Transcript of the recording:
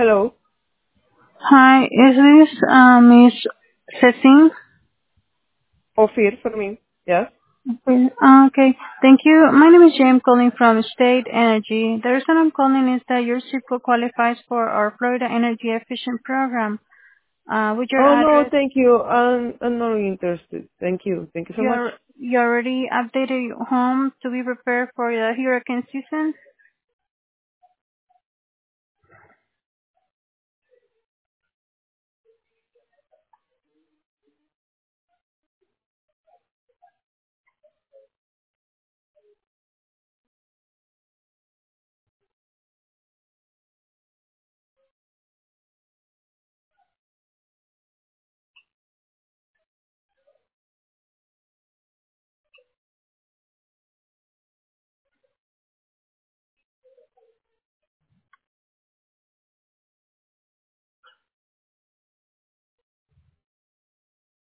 Hello. Hi, is this Miss Cecile? Ophir for me. Yes. Okay. Thank you. My name is James calling from State Energy. The reason I'm calling is that your SIPCO qualifies for our Florida Energy Efficient Program. With your Oh no, address, thank you. I'm not interested. Thank you. Thank you so much. you already updated your home to be prepared for the hurricane season.